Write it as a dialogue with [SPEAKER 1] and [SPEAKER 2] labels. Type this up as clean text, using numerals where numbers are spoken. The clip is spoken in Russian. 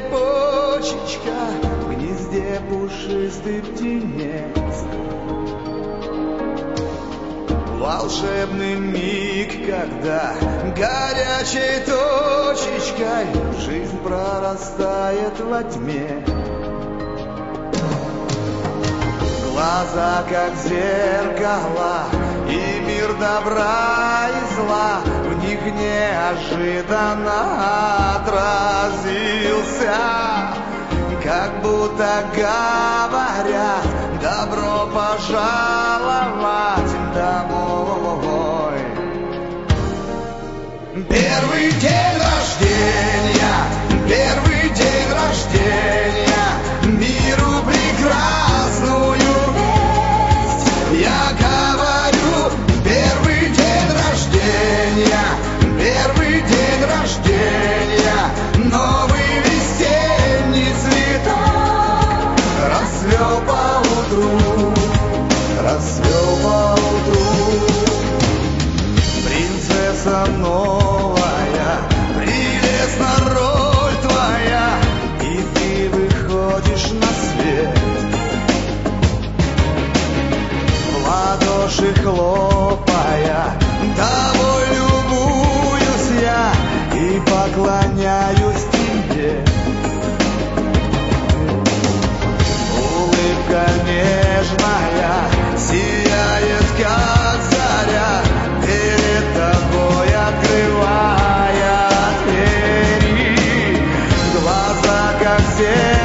[SPEAKER 1] цепочечка, в гнезде пушистый птенец. Волшебный миг, когда горячей точечкой жизнь прорастает во тьме. Глаза, как зеркала, и мир добра и зла в них неожиданно отразился. Как будто говорят: добро пожаловать домой. Первый день рождения, первый день рождения, миру прекрасную весть я говорю. Первый день рождения, первый день рождения, новый весенний цветок расцвел поутру, расцвел поутру. Принцесса новая, прелестна роль твоя, и ты выходишь на свет. В ладоши хлопая, тобой любуюсь я и поклоняюсь тебе. Улыбка нежная сияет, как заря, перед тобой открывая двери. Глаза, как зеркало,